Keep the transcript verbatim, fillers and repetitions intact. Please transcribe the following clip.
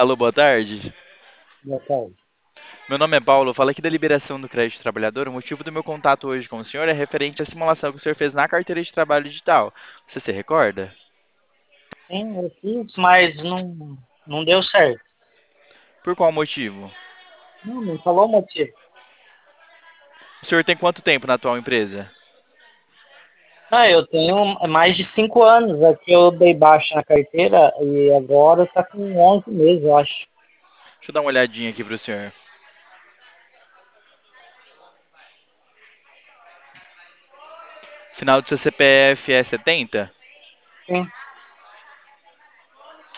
Alô, boa tarde. Boa tarde. Meu nome é Paulo, falo aqui da liberação do crédito do trabalhador. O motivo do meu contato hoje com o senhor é referente à simulação que o senhor fez na carteira de trabalho digital. Você se recorda? Sim, eu fiz, mas não, não deu certo. Por qual motivo? Não, não falou o motivo. O senhor tem quanto tempo na atual empresa? Ah, eu tenho mais de cinco anos aqui, eu dei baixa na carteira e agora está com onze meses, eu acho. Deixa eu dar uma olhadinha aqui para o senhor. Final do seu C P F é setenta? Sim,